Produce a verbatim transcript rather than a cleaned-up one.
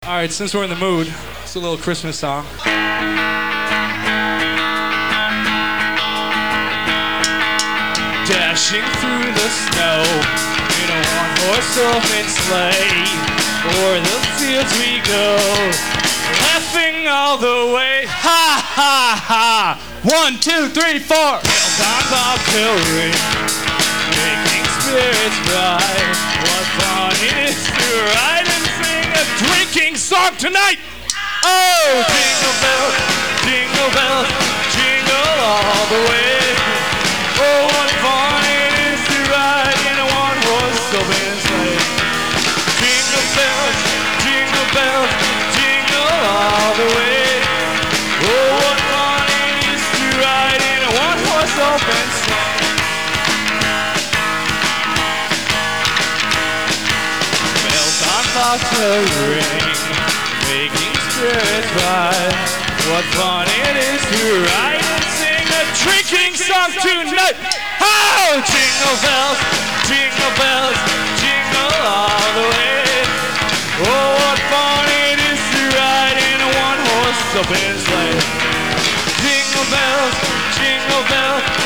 All right, since we're in the mood, it's a little Christmas song. Dashing through the snow in a one-horse open sleigh, o'er the fields we go, laughing all the way. Ha ha ha! One, two, three, four. Bells on bobtail ring, making spirits bright. What fun it is to ride and sing a drinking song tonight! Oh, jingle bells, jingle bells, jingle all the way. Oh, what fun it is to ride in a one-horse open sleigh. Jingle bells, jingle bells, jingle all the way. Oh, what fun it is to ride in a one-horse open sleigh. Bells on bobtail ring, making spirits bright. What fun it is to ride and sing a drinking song tonight! Oh, jingle bells, jingle bells, jingle all the way. Oh, what fun it is to ride in a one-horse open sleigh. Jingle bells, jingle bells,